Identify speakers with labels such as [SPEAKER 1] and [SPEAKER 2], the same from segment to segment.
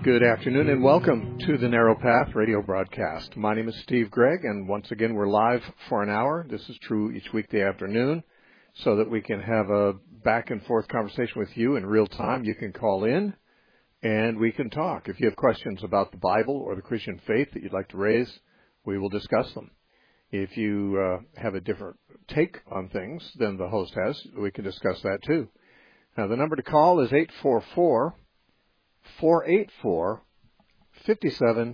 [SPEAKER 1] Good afternoon and welcome to the Narrow Path radio broadcast. My name is Steve Gregg, and once again we're live for an hour. This is true each weekday afternoon so that we can have a back and forth conversation with you in real time. You can call in and we can talk. If you have questions about the Bible or the Christian faith that you'd like to raise, we will discuss them. If you have a different take on things than the host has, we can discuss that too. Now, the number to call is 844-484-5737.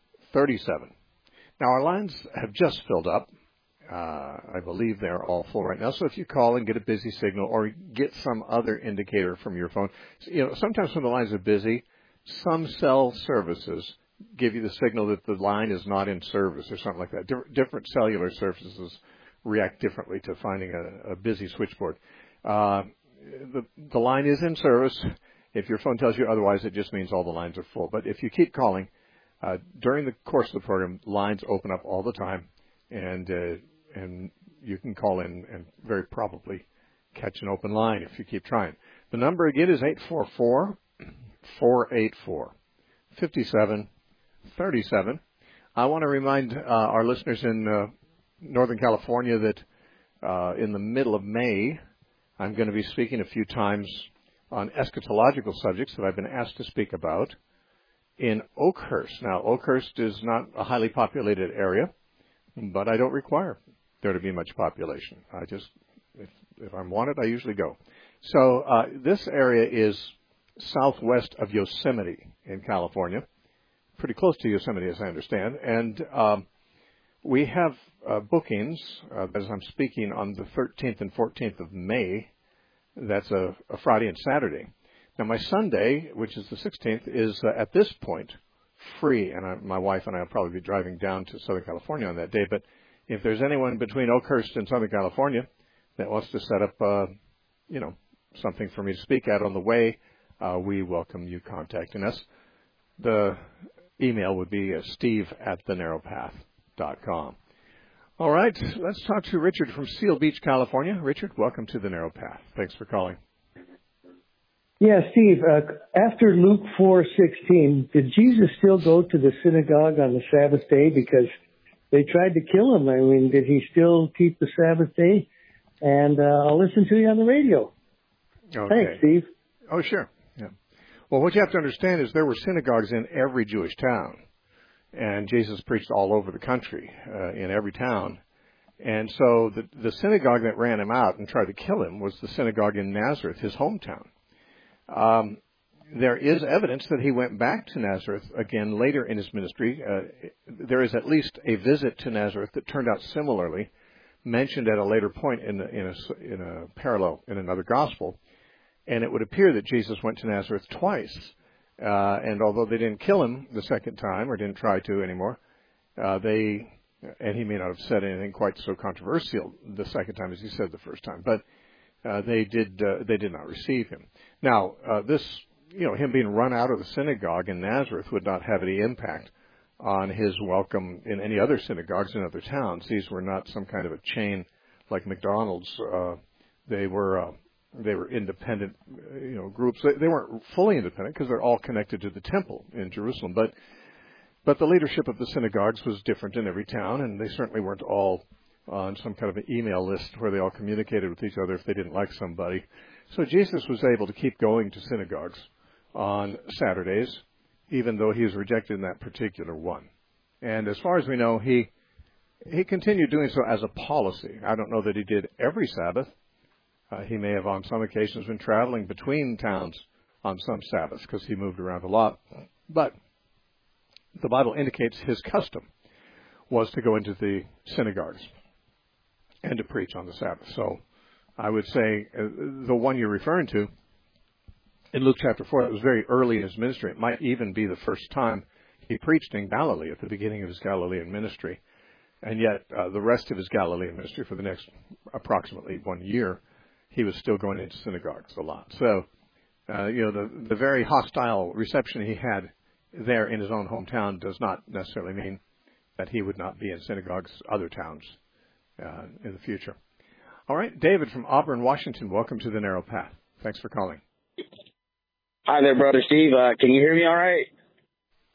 [SPEAKER 1] Now, our lines have just filled up. I believe they're all full right now. So if you call and get a busy signal or get some other indicator from your phone, sometimes when the lines are busy, some cell services give you the signal that the line is not in service or something like that. Different cellular services react differently to finding a busy switchboard. The line is in service. If your phone tells you otherwise, it just means all the lines are full. But if you keep calling, during the course of the program, lines open up all the time, and you can call in and very probably catch an open line if you keep trying. The number again is 844-484-5737. I want to remind our listeners in Northern California that in the middle of May, I'm going to be speaking a few times on eschatological subjects that I've been asked to speak about in Oakhurst. Now, Oakhurst is not a highly populated area, but I don't require there to be much population. If I'm wanted, I usually go. So this area is southwest of Yosemite in California, pretty close to Yosemite, as I understand. And we have bookings, as I'm speaking, on the 13th and 14th of May. That's a Friday and Saturday. Now, my Sunday, which is the 16th, is at this point free, and my wife and I will probably be driving down to Southern California on that day. But if there's anyone between Oakhurst and Southern California that wants to set up, something for me to speak at on the way, we welcome you contacting us. The email would be steve@thenarrowpath.com. All right, let's talk to Richard from Seal Beach, California. Richard, welcome to the Narrow Path. Thanks for calling.
[SPEAKER 2] Yeah, Steve, after Luke 4:16, did Jesus still go to the synagogue on the Sabbath day? Because they tried to kill him. I mean, did he still keep the Sabbath day? And I'll listen to you on the radio.
[SPEAKER 1] Okay.
[SPEAKER 2] Thanks, Steve.
[SPEAKER 1] Oh, sure. Yeah. Well, what you have to understand is there were synagogues in every Jewish town. And Jesus preached all over the country, in every town. And so the synagogue that ran him out and tried to kill him was the synagogue in Nazareth, his hometown. There is evidence that he went back to Nazareth again later in his ministry. There is at least a visit to Nazareth that turned out similarly, mentioned at a later point in a parallel in another gospel. And it would appear that Jesus went to Nazareth twice. And although they didn't kill him the second time, or didn't try to anymore, and he may not have said anything quite so controversial the second time as he said the first time, but they did not receive him. Now, him being run out of the synagogue in Nazareth would not have any impact on his welcome in any other synagogues in other towns. These were not some kind of a chain like McDonald's. They were independent, groups. They weren't fully independent because they're all connected to the temple in Jerusalem. But the leadership of the synagogues was different in every town, and they certainly weren't all on some kind of an email list where they all communicated with each other if they didn't like somebody. So Jesus was able to keep going to synagogues on Saturdays, even though he was rejected in that particular one. And as far as we know, he continued doing so as a policy. I don't know that he did every Sabbath. He may have on some occasions been traveling between towns on some Sabbaths because he moved around a lot. But the Bible indicates his custom was to go into the synagogues and to preach on the Sabbath. So I would say the one you're referring to in Luke chapter 4, it was very early in his ministry. It might even be the first time he preached in Galilee at the beginning of his Galilean ministry. And yet the rest of his Galilean ministry for the next approximately 1 year, he was still going into synagogues a lot. So, the very hostile reception he had there in his own hometown does not necessarily mean that he would not be in synagogues other towns in the future. All right, David from Auburn, Washington, welcome to the Narrow Path. Thanks for calling.
[SPEAKER 3] Hi there, Brother Steve. Can you hear me all right?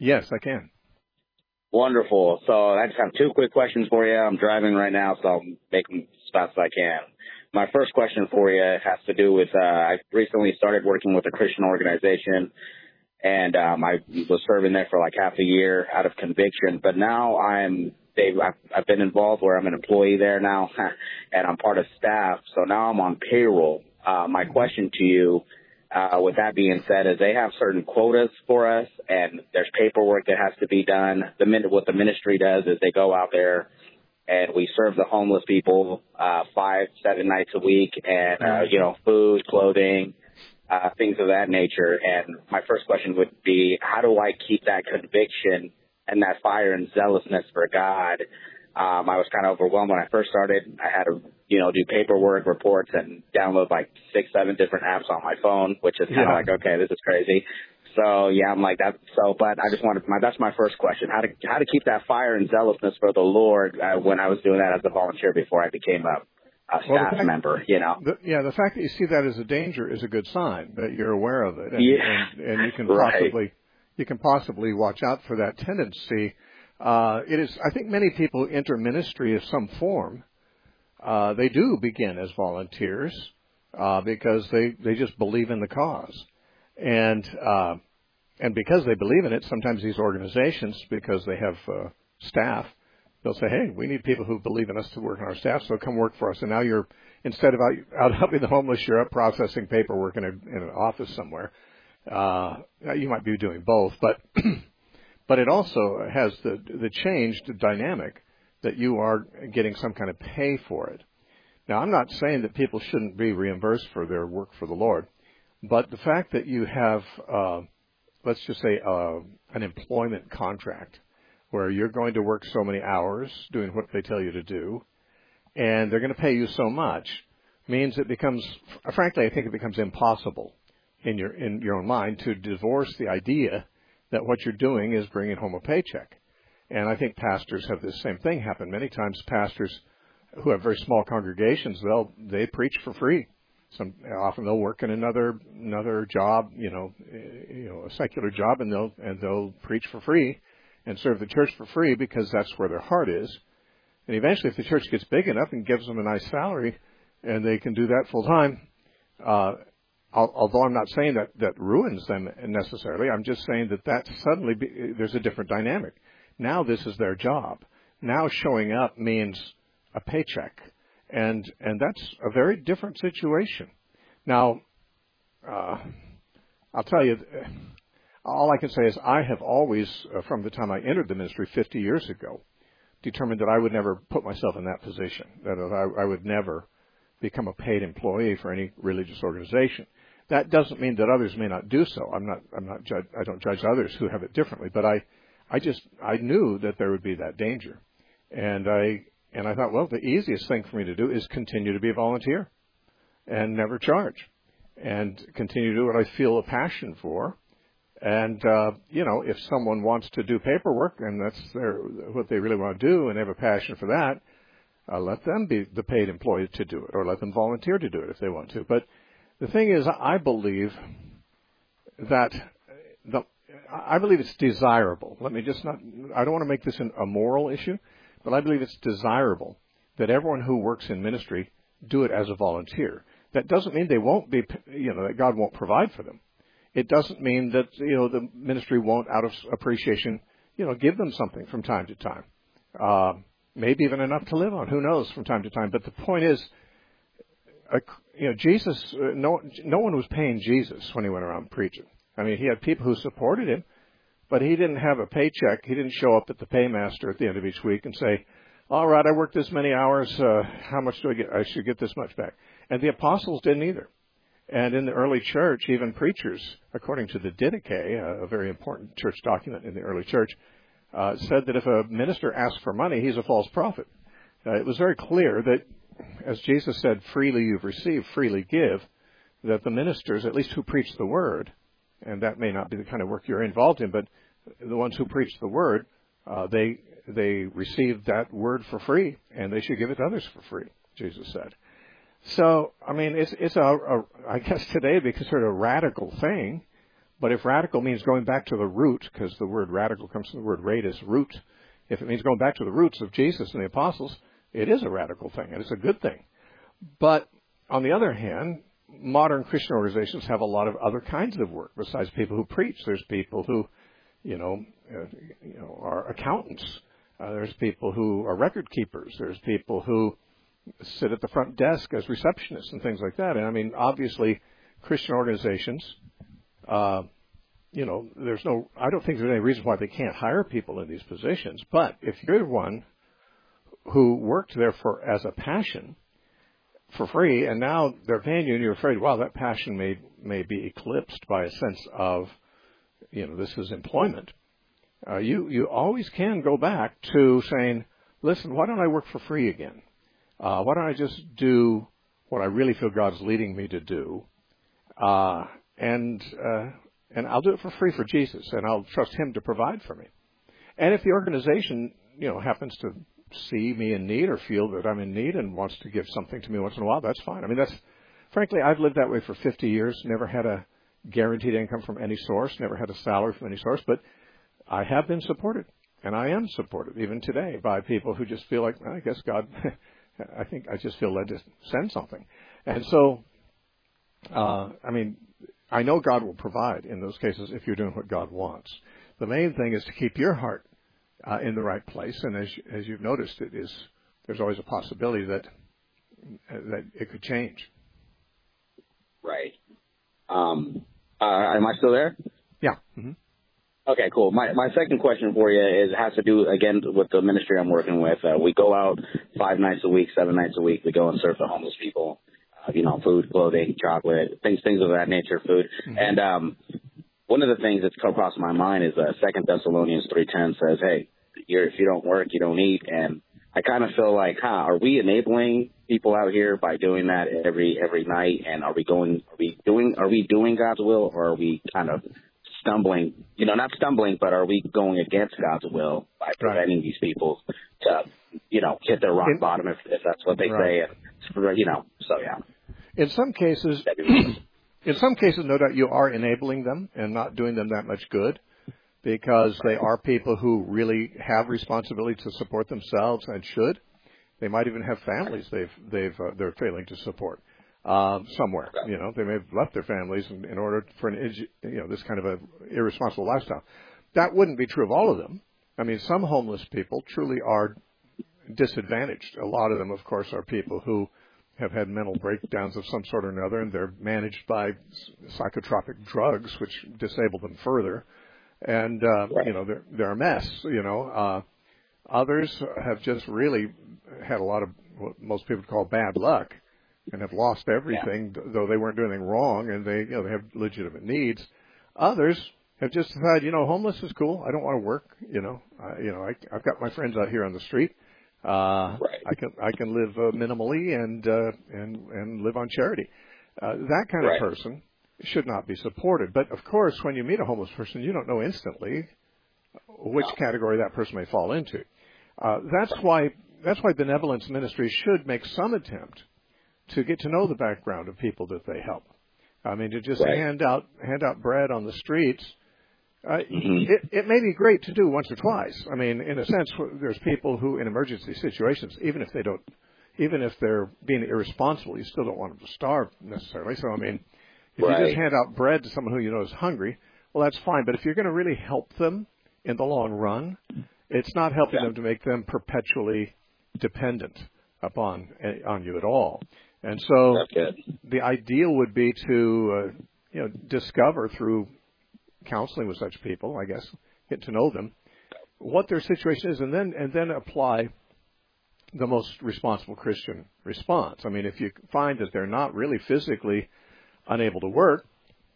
[SPEAKER 1] Yes, I can.
[SPEAKER 3] Wonderful. So I just have two quick questions for you. I'm driving right now, so I'll make them as fast as I can. My first question for you has to do with I recently started working with a Christian organization, and I was serving there for like half a year out of conviction. But now I've been involved where I'm an employee there now, and I'm part of staff. So now I'm on payroll. My question to you, with that being said, is they have certain quotas for us, and there's paperwork that has to be done. What the ministry does is they go out there and we serve the homeless people 5-7 nights a week, and food, clothing, things of that nature. And my first question would be, how do I keep that conviction and that fire and zealousness for God? I was kind of overwhelmed when I first started. I had to, do paperwork, reports, and download like 6-7 different apps on my phone, which is kind of like, okay, this is crazy. So yeah, I'm like that. So, but I just that's my first question: how to keep that fire and zealousness for the Lord when I was doing that as a volunteer before I became a staff member.
[SPEAKER 1] The fact that you see that as a danger is a good sign that you're aware of it, and you can you can possibly watch out for that tendency. It is. I think many people who enter ministry of some form, they do begin as volunteers because they just believe in the cause. And because they believe in it, sometimes these organizations, because they have staff, they'll say, hey, we need people who believe in us to work on our staff, so come work for us. And now you're, instead of out helping the homeless, you're up processing paperwork in an office somewhere. You might be doing both, but it also has the changed dynamic that you are getting some kind of pay for it. Now, I'm not saying that people shouldn't be reimbursed for their work for the Lord. But the fact that you have, let's just say, an employment contract where you're going to work so many hours doing what they tell you to do, and they're going to pay you so much, means it becomes, frankly, I think it becomes impossible in your own mind to divorce the idea that what you're doing is bringing home a paycheck. And I think pastors have this same thing happen. Many times pastors who have very small congregations, they preach for free. Often they'll work in another job, a secular job, and they'll preach for free and serve the church for free because that's where their heart is. And eventually, if the church gets big enough and gives them a nice salary, and they can do that full time, although I'm not saying that ruins them necessarily, I'm just saying that suddenly there's a different dynamic. Now this is their job. Now showing up means a paycheck. And that's a very different situation. Now, I'll tell you, all I can say is I have always, from the time I entered the ministry 50 years ago, determined that I would never put myself in that position, that I would never become a paid employee for any religious organization. That doesn't mean that others may not do so. I don't judge others who have it differently, but I knew that there would be that danger. And I thought, well, the easiest thing for me to do is continue to be a volunteer and never charge and continue to do what I feel a passion for. And, if someone wants to do paperwork and that's what they really want to do and they have a passion for that, let them be the paid employee to do it, or let them volunteer to do it if they want to. But the thing is, I believe it's desirable. I don't want to make this a moral issue. But I believe it's desirable that everyone who works in ministry do it as a volunteer. That doesn't mean they won't be, that God won't provide for them. It doesn't mean that, the ministry won't, out of appreciation, give them something from time to time. Maybe even enough to live on. Who knows from time to time. But the point is, Jesus, no one was paying Jesus when he went around preaching. I mean, he had people who supported him. But he didn't have a paycheck. He didn't show up at the paymaster at the end of each week and say, all right, I worked this many hours. How much do I get? I should get this much back. And the apostles didn't either. And in the early church, even preachers, according to the Didache, a very important church document in the early church, said that if a minister asks for money, he's a false prophet. It was very clear that, as Jesus said, freely you've received, freely give, that the ministers, at least who preach the word, and that may not be the kind of work you're involved in, but the ones who preach the word, they receive that word for free, and they should give it to others for free, Jesus said. So, I mean, it's I guess today it'd be considered a radical thing, But if radical means going back to the root, because the word radical comes from the word ratus, root, if it means going back to the roots of Jesus and the apostles, it is a radical thing, and it's a good thing. But on the other hand, modern Christian organizations have a lot of other kinds of work besides people who preach. There's people who, are accountants. There's people who are record keepers. There's people who sit at the front desk as receptionists and things like that. And I mean, obviously, Christian organizations, I don't think there's any reason why they can't hire people in these positions. But if you're one who worked there as a passion for free, and now they're paying you, and you're afraid, wow, that passion may be eclipsed by a sense of, this is employment. You always can go back to saying, listen, why don't I work for free again? Why don't I just do what I really feel God's leading me to do? And I'll do it for free for Jesus, and I'll trust Him to provide for me. And if the organization, happens to see me in need or feel that I'm in need and wants to give something to me once in a while, that's fine. I mean, frankly, I've lived that way for 50 years, never had a guaranteed income from any source, never had a salary from any source, but I have been supported, and I am supported even today by people who just feel like, I guess God, I think I just feel led to send something. And so, I know God will provide in those cases if you're doing what God wants. The main thing is to keep your heart in the right place, and as you've noticed, there's always a possibility that it could change.
[SPEAKER 3] Right. Am I still there?
[SPEAKER 1] Yeah. Mm-hmm.
[SPEAKER 3] Okay, cool. My second question for you has to do, again, with the ministry I'm working with. We go out 5 nights a week, 7 nights a week. We go and serve the homeless people, food, clothing, chocolate, things of that nature, food. Mm-hmm. And one of the things that's come across my mind is 2 Thessalonians 3:10 says, hey, if you don't work, you don't eat. And I kind of feel like, are we enabling people out here by doing that every night? And are we doing God's will, or are we kind of stumbling, not stumbling, but are we going against God's will by preventing these people to, hit their rock bottom, if that's what they say, so yeah.
[SPEAKER 1] In some cases, no doubt you are enabling them and not doing them that much good, because they are people who really have responsibility to support themselves and should. They might even have families they're failing to support. Somewhere, they may have left their families in order for this kind of a irresponsible lifestyle. That wouldn't be true of all of them. I mean, some homeless people truly are disadvantaged. A lot of them, of course, are people who have had mental breakdowns of some sort or another, and they're managed by psychotropic drugs, which disable them further. And, they're a mess, Others have just really had a lot of what most people would call bad luck, and have lost everything, though they weren't doing anything wrong, and they have legitimate needs. Others have just decided, homeless is cool. I don't want to work. I've got my friends out here on the street. I can live minimally and live on charity. That kind of person should not be supported. But of course, when you meet a homeless person, you don't know instantly which category that person may fall into. That's why benevolence ministry should make some attempt to get to know the background of people that they help. I mean, to just hand out bread on the streets, it may be great to do once or twice. I mean, in a sense, there's people who, in emergency situations, even if they're being irresponsible, you still don't want them to starve necessarily. So, I mean, if you just hand out bread to someone who you know is hungry, well, that's fine. But if you're going to really help them in the long run, it's not helping them to make them perpetually dependent on you at all. And so the ideal would be to, discover through counseling with such people, I guess, get to know them, what their situation is, and then apply the most responsible Christian response. I mean, if you find that they're not really physically unable to work,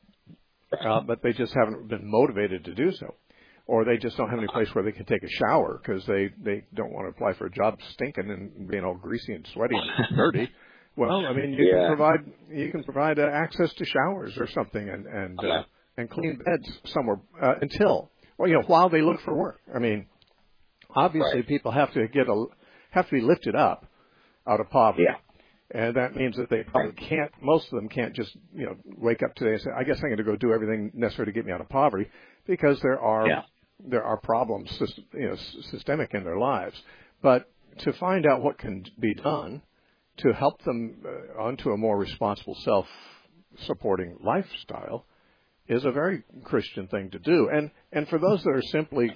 [SPEAKER 1] but they just haven't been motivated to do so, or they just don't have any place where they can take a shower because they don't want to apply for a job stinking and being all greasy and sweaty and dirty. Well, I mean, you can provide access to showers or something and clean beds somewhere while they look for work. I mean, obviously people have to be lifted up out of poverty. And that means that they probably can't, most of them can't just, wake up today and say, I guess I'm going to go do everything necessary to get me out of poverty, because there are problems, systemic in their lives. But to find out what can be done to help them onto a more responsible, self-supporting lifestyle is a very Christian thing to do. And for those that are simply,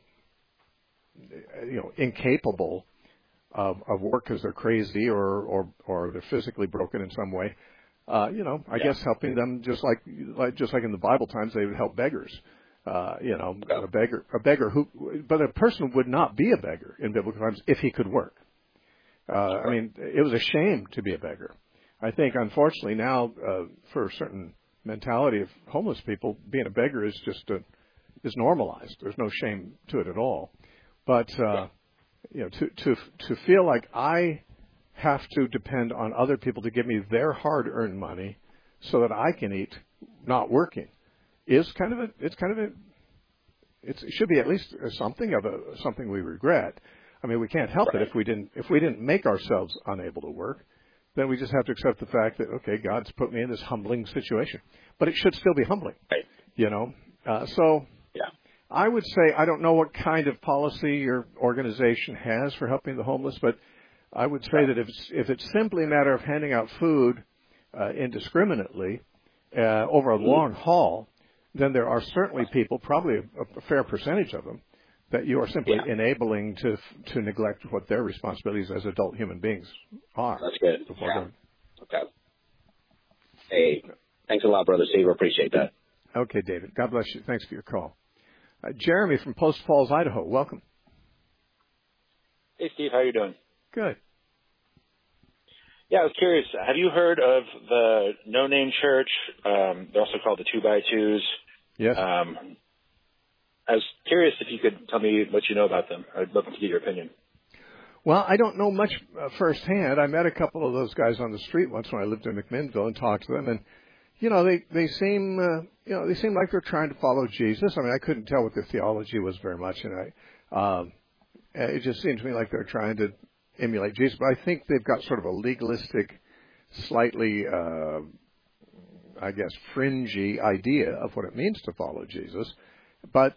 [SPEAKER 1] incapable of work because they're crazy or they're physically broken in some way, I guess helping them just like in the Bible times they would help beggars. A beggar but a person would not be a beggar in biblical times if he could work. I mean, it was a shame to be a beggar. I think, unfortunately, now for a certain mentality of homeless people, being a beggar is just is normalized. There's no shame to it at all. But to feel like I have to depend on other people to give me their hard-earned money so that I can eat, not working, is it should be at least something we regret. I mean, we can't help it if we didn't make ourselves unable to work. Then we just have to accept the fact that, okay, God's put me in this humbling situation. But it should still be humbling, I would say, I don't know what kind of policy your organization has for helping the homeless, but I would say that if it's simply a matter of handing out food indiscriminately over a long haul, then there are certainly people, probably a fair percentage of them, that you are simply enabling to neglect what their responsibilities as adult human beings are.
[SPEAKER 3] That's good. Okay. Hey, thanks a lot, Brother Steve. I appreciate that.
[SPEAKER 1] Okay, David. God bless you. Thanks for your call. Jeremy from Post Falls, Idaho. Welcome.
[SPEAKER 4] Hey, Steve. How are you doing?
[SPEAKER 1] Good.
[SPEAKER 4] Yeah, I was curious. Have you heard of the No Name Church? They're also called the 2x2s.
[SPEAKER 1] Yes.
[SPEAKER 4] I was curious if you could tell me what you know about them. I'd love to get your opinion.
[SPEAKER 1] Well, I don't know much firsthand. I met a couple of those guys on the street once when I lived in McMinnville and talked to them, and they seem like they're trying to follow Jesus. I mean, I couldn't tell what their theology was very much, and it just seemed to me like they're trying to emulate Jesus. But I think they've got sort of a legalistic, slightly, fringy idea of what it means to follow Jesus. But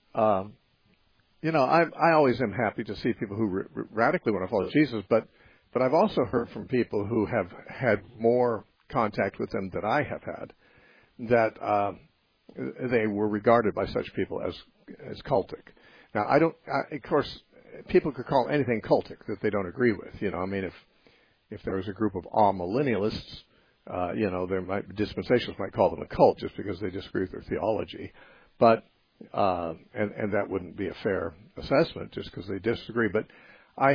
[SPEAKER 1] I always am happy to see people who radically want to follow Jesus. But I've also heard from people who have had more contact with them than I have had, that they were regarded by such people as cultic. Now, of course, people could call anything cultic that they don't agree with. If there was a group of amillennialists, dispensationalists might call them a cult just because they disagree with their theology. But and that wouldn't be a fair assessment just because they disagree. But I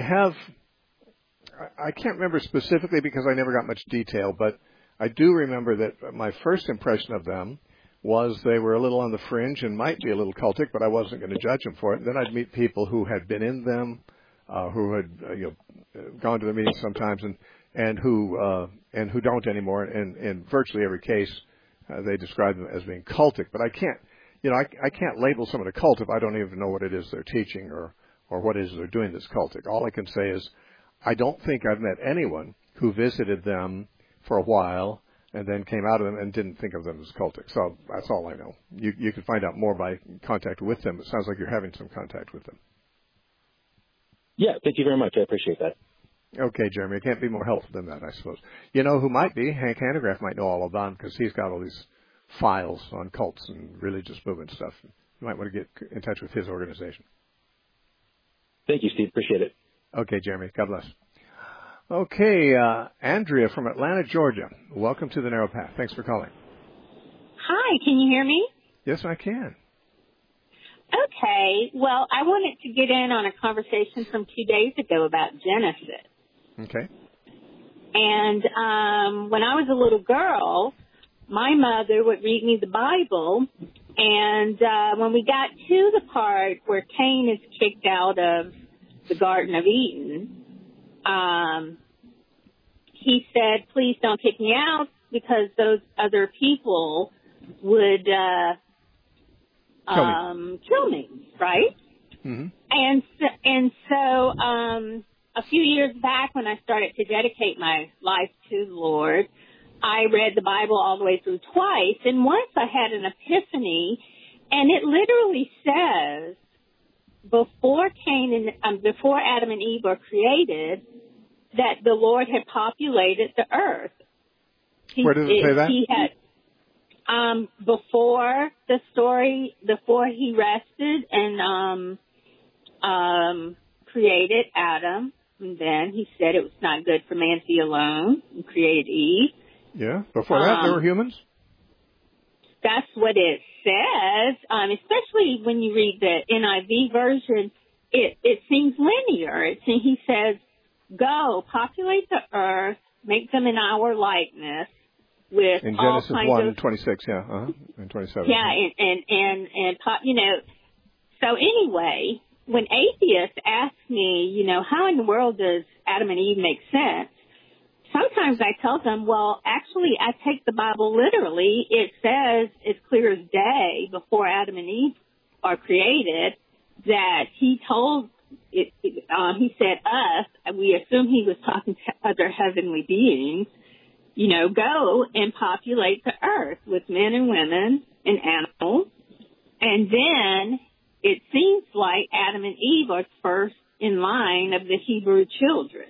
[SPEAKER 1] can't remember specifically because I never got much detail, but I do remember that my first impression of them was they were a little on the fringe and might be a little cultic, but I wasn't going to judge them for it. And then I'd meet people who had been in them, who had gone to the meetings sometimes, and who don't anymore. And in virtually every case, they describe them as being cultic. But I can't. I can't label someone a cult if I don't even know what it is they're teaching or what it is they're doing that's cultic. All I can say is I don't think I've met anyone who visited them for a while and then came out of them and didn't think of them as cultic. So that's all I know. You can find out more by contact with them. It sounds like you're having some contact with them.
[SPEAKER 4] Yeah, thank you very much. I appreciate that.
[SPEAKER 1] Okay, Jeremy. I can't be more helpful than that, I suppose. You know who might be? Hank Hanegraaff might know all about them because he's got all these files on cults and religious movement stuff. You might want to get in touch with his organization.
[SPEAKER 4] Thank you, Steve. Appreciate it.
[SPEAKER 1] Okay, Jeremy. God bless. Okay, Andrea from Atlanta, Georgia. Welcome to the Narrow Path. Thanks for calling.
[SPEAKER 5] Hi, can you hear me?
[SPEAKER 1] Yes, I can.
[SPEAKER 5] Okay. Well, I wanted to get in on a conversation from 2 days ago about Genesis.
[SPEAKER 1] Okay.
[SPEAKER 5] And when I was a little girl, my mother would read me the Bible, and when we got to the part where Cain is kicked out of the Garden of Eden, he said, please don't kick me out because those other people would kill me, right?
[SPEAKER 1] Mm-hmm.
[SPEAKER 5] And so a few years back when I started to dedicate my life to the Lord, I read the Bible all the way through twice, and once I had an epiphany, and it literally says, before Adam and Eve were created, that the Lord had populated the earth.
[SPEAKER 1] Where does it say that?
[SPEAKER 5] He had, before the story, before he rested and created Adam, and then he said it was not good for man to be alone, and created Eve.
[SPEAKER 1] Yeah. Before that, there were humans?
[SPEAKER 5] That's what it says, especially when you read the NIV version. It seems linear. He says, go, populate the earth, make them in our likeness with
[SPEAKER 1] in
[SPEAKER 5] all
[SPEAKER 1] Genesis
[SPEAKER 5] kinds
[SPEAKER 1] 1,
[SPEAKER 5] of...
[SPEAKER 1] 26, yeah, and 27.
[SPEAKER 5] Yeah, so anyway, when atheists ask me, how in the world does Adam and Eve make sense? Sometimes I tell them, well, actually, I take the Bible literally. It says, as clear as day, before Adam and Eve are created, that he told, he said us, we assume he was talking to other heavenly beings, go and populate the earth with men and women and animals. And then it seems like Adam and Eve are first in line of the Hebrew children.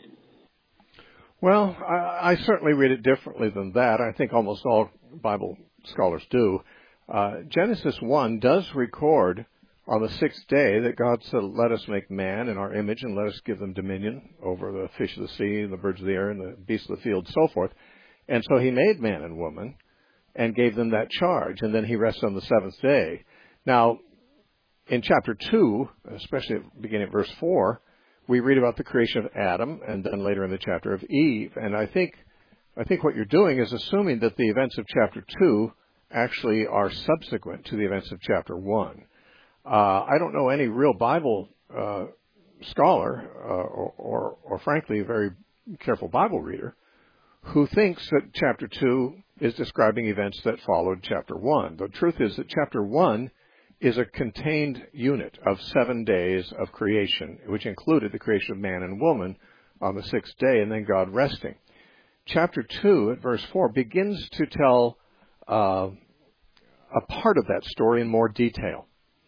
[SPEAKER 1] Well, I certainly read it differently than that. I think almost all Bible scholars do. Genesis 1 does record on the sixth day that God said, let us make man in our image and let us give them dominion over the fish of the sea and the birds of the air and the beasts of the field and so forth. And so he made man and woman and gave them that charge. And then he rested on the seventh day. Now, in chapter 2, especially beginning at verse 4, we read about the creation of Adam, and then later in the chapter of Eve. And I think what you're doing is assuming that the events of chapter 2 actually are subsequent to the events of chapter 1. I don't know any real Bible scholar or frankly, a very careful Bible reader who thinks that chapter 2 is describing events that followed chapter 1. The truth is that chapter 1 is a contained unit of 7 days of creation, which included the creation of man and woman on the sixth day, and then God resting. Chapter 2, at verse 4, begins to tell a part of that story in more detail.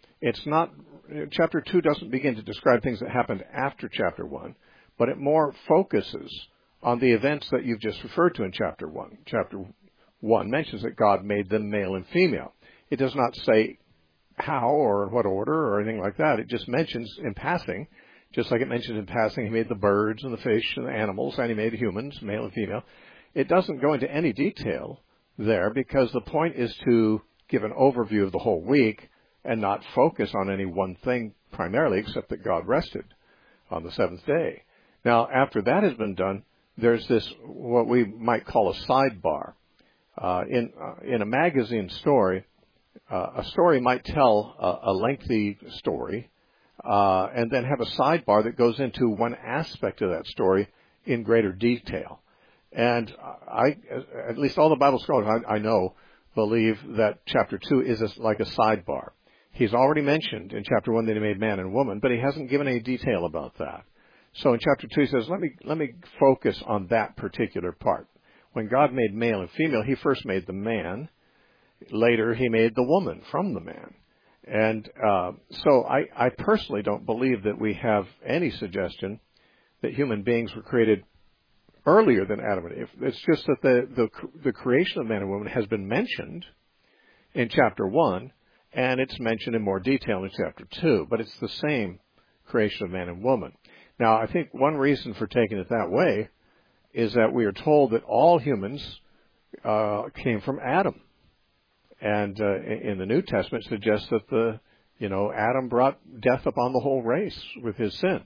[SPEAKER 1] Chapter 2 doesn't begin to describe things that happened after chapter 1, but it more focuses on the events that you've just referred to in chapter 1. Chapter 1 mentions that God made them male and female. It does not say how or in what order or anything like that. It just mentions in passing, just like it mentioned in passing, he made the birds and the fish and the animals, and he made humans, male and female. It doesn't go into any detail there because the point is to give an overview of the whole week and not focus on any one thing primarily, except that God rested on the seventh day. Now, after that has been done, there's this, what we might call a sidebar. In a magazine story, a story might tell a lengthy story and then have a sidebar that goes into one aspect of that story in greater detail. And at least all the Bible scholars I know believe that chapter 2 is like a sidebar. He's already mentioned in chapter 1 that he made man and woman, but he hasn't given any detail about that. So in chapter 2 he says, let me focus on that particular part. When God made male and female, he first made the man. Later, he made the woman from the man. And so I personally don't believe that we have any suggestion that human beings were created earlier than Adam and Eve. It's just that the creation of man and woman has been mentioned in chapter 1, and it's mentioned in more detail in chapter 2, but it's the same creation of man and woman. Now, I think one reason for taking it that way is that we are told that all humans came from Adam. And in the New Testament, it suggests that Adam brought death upon the whole race with his sin.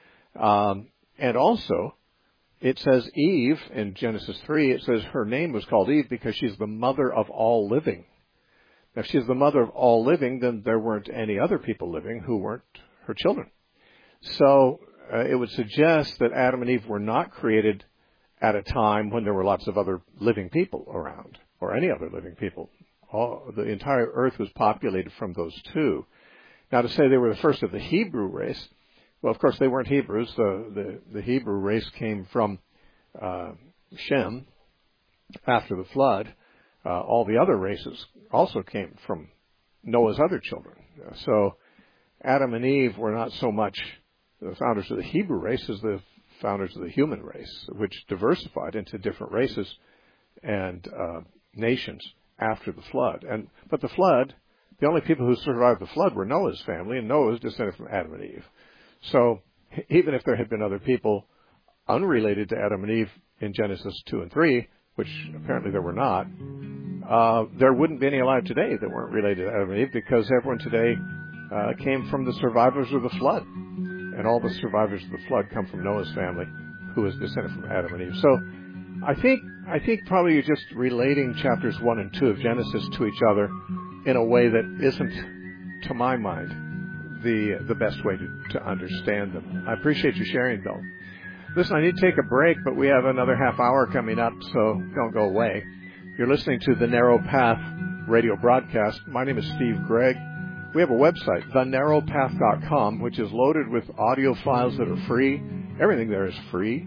[SPEAKER 1] And also, it says Eve in Genesis 3. It says her name was called Eve because she's the mother of all living. Now, if she's the mother of all living, then there weren't any other people living who weren't her children. So it would suggest that Adam and Eve were not created at a time when there were lots of other living people around, or any other living people. The entire earth was populated from those two. Now, to say they were the first of the Hebrew race, Well, of course, they weren't Hebrews. The Hebrew race came from Shem after the flood. All the other races also came from Noah's other children. So Adam and Eve were not so much the founders of the Hebrew race as the founders of the human race, which diversified into different races and nations after the flood. But the flood, the only people who survived the flood were Noah's family, and Noah was descended from Adam and Eve. So even if there had been other people unrelated to Adam and Eve in Genesis 2 and 3, which apparently there were not, there wouldn't be any alive today that weren't related to Adam and Eve, because everyone today came from the survivors of the flood. And all the survivors of the flood come from Noah's family, who is descended from Adam and Eve. So I think probably you're just relating chapters 1 and 2 of Genesis to each other in a way that isn't, to my mind, the best way to understand them. I appreciate you sharing, Bill. Listen, I need to take a break, but we have another half hour coming up, so don't go away. You're listening to the Narrow Path radio broadcast. My name is Steve Gregg. We have a website, thenarrowpath.com, which is loaded with audio files that are free. Everything there is free.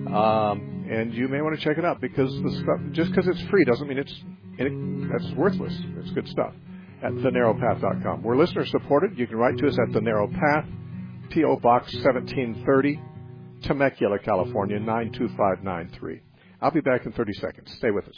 [SPEAKER 1] And you may want to check it out, because the stuff, just because it's free doesn't mean that's worthless. It's good stuff at thenarrowpath.com. We're listener supported. You can write to us at The Narrow Path, P.O. Box 1730, Temecula, California, 92593. I'll be back in 30 seconds. Stay with us.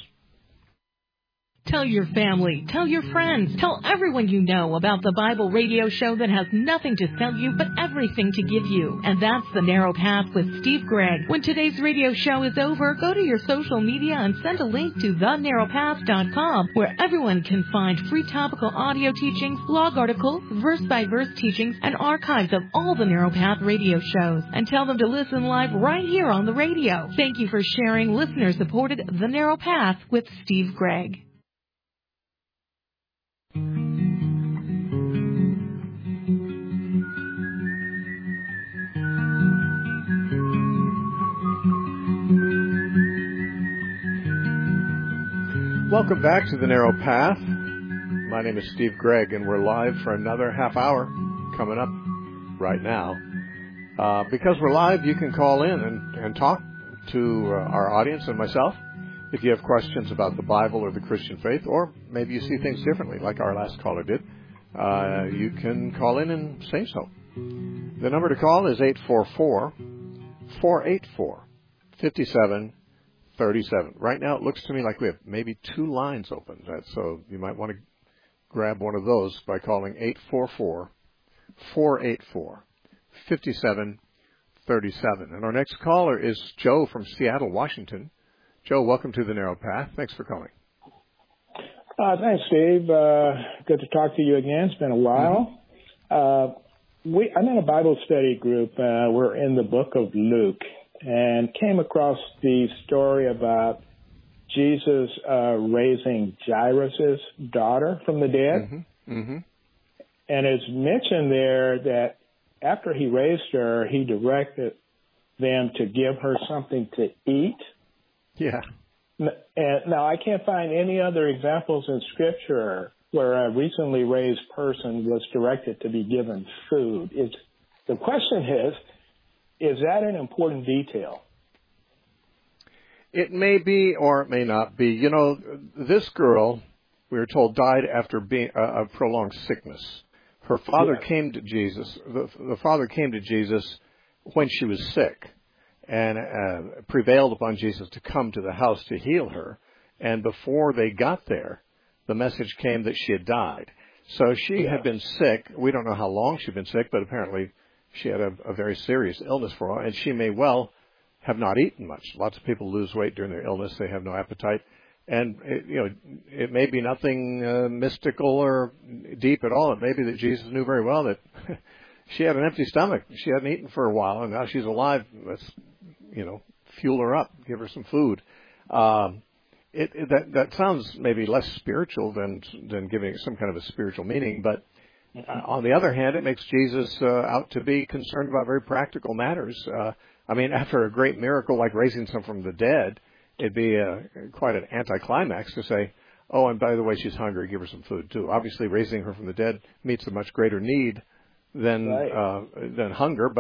[SPEAKER 6] Tell your family, tell your friends, tell everyone you know about the Bible radio show that has nothing to sell you but everything to give you. And that's The Narrow Path with Steve Gregg. When today's radio show is over, go to your social media and send a link to thenarrowpath.com, where everyone can find free topical audio teachings, blog articles, verse-by-verse teachings, and archives of all the Narrow Path radio shows. And tell them to listen live right here on the radio. Thank you for sharing listener-supported The Narrow Path with Steve Gregg.
[SPEAKER 1] Welcome back to The Narrow Path. My name is Steve Gregg, and we're live for another half hour coming up right now. Because we're live, you can call in and talk to our audience and myself if you have questions about the Bible or the Christian faith, or maybe you see things differently, like our last caller did. You can call in and say so. The number to call is 844-484-5737. Right now, it looks to me like we have maybe 2 lines open, so you might want to grab one of those by calling 844-484-5737. And our next caller is Joe from Seattle, Washington. Joe, welcome to The Narrow Path. Thanks for calling.
[SPEAKER 7] Thanks, Steve. Good to talk to you again. It's been a while. Mm-hmm. I'm in a Bible study group. We're in the book of Luke, and came across the story about Jesus raising Jairus' daughter from the dead.
[SPEAKER 1] Mm-hmm. Mm-hmm.
[SPEAKER 7] And it's mentioned there that after he raised her, he directed them to give her something to eat.
[SPEAKER 1] Yeah.
[SPEAKER 7] And now, I can't find any other examples in Scripture where a recently raised person was directed to be given food. The question is that an important detail?
[SPEAKER 1] It may be, or it may not be. You know, this girl, we were told, died after being a prolonged sickness. Her father came to Jesus. The father came to Jesus when she was sick, and prevailed upon Jesus to come to the house to heal her. And before they got there, the message came that she had died. So she had been sick. We don't know how long she'd been sick, but apparently she had a very serious illness for a while, and she may well have not eaten much. Lots of people lose weight during their illness. They have no appetite. And, it may be nothing mystical or deep at all. It may be that Jesus knew very well that she had an empty stomach. She hadn't eaten for a while, and now she's alive. Let's, fuel her up, give her some food. That sounds maybe less spiritual than giving it some kind of a spiritual meaning, but on the other hand, it makes Jesus out to be concerned about very practical matters. After a great miracle like raising someone from the dead, it'd be quite an anticlimax to say, oh, and by the way, she's hungry, give her some food too. Obviously, raising her from the dead meets a much greater need than hunger, but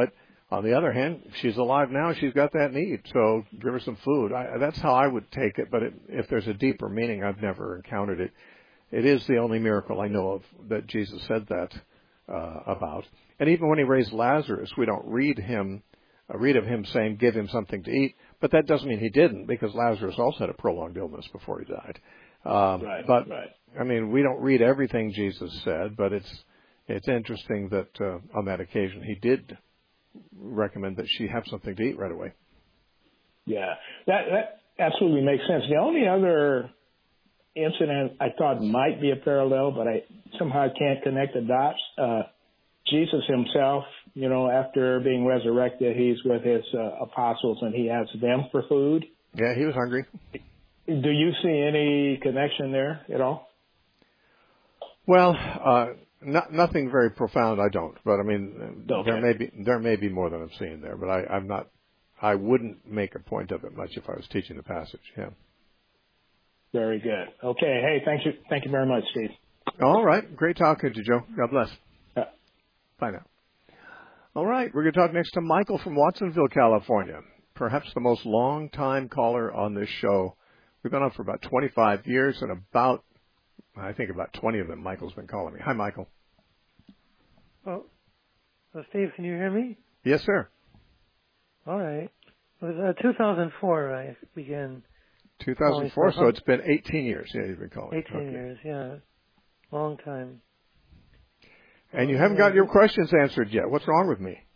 [SPEAKER 1] On the other hand, she's alive now. She's got that need, so give her some food. That's how I would take it. But if there's a deeper meaning, I've never encountered it. It is the only miracle I know of that Jesus said that about. And even when he raised Lazarus, we don't read of him saying, "Give him something to eat." But that doesn't mean he didn't, because Lazarus also had a prolonged illness before he died. But I mean, we don't read everything Jesus said, but it's interesting that on that occasion he did recommend that she have something to eat right away.
[SPEAKER 7] Yeah, that absolutely makes sense. The only other incident I thought might be a parallel, but I somehow can't connect the dots. Jesus himself, after being resurrected, he's with his apostles and he asks them for food.
[SPEAKER 1] Yeah, he was hungry.
[SPEAKER 7] Do you see any connection there at all?
[SPEAKER 1] Well, nothing very profound. I don't, but I mean,
[SPEAKER 7] okay.
[SPEAKER 1] there may be more than I'm seeing there, but I'm not. I wouldn't make a point of it much if I was teaching the passage. Yeah.
[SPEAKER 7] Very good. Okay. Hey, thank you very much, Steve.
[SPEAKER 1] All right. Great talking to you, Joe. God bless. Bye now. All right. We're going to talk next to Michael from Watsonville, California. Perhaps the most long-time caller on this show. We've been on for about 25 years, and I think about 20 of them, Michael's been calling me. Hi, Michael.
[SPEAKER 8] Well, Steve, can you hear me?
[SPEAKER 1] Yes, sir.
[SPEAKER 8] All right. It was 2004 I began.
[SPEAKER 1] 2004, so it's been 18 years. Yeah, you've been calling.
[SPEAKER 8] 18 years, yeah. Long time.
[SPEAKER 1] And you haven't got your questions answered yet. What's wrong with me?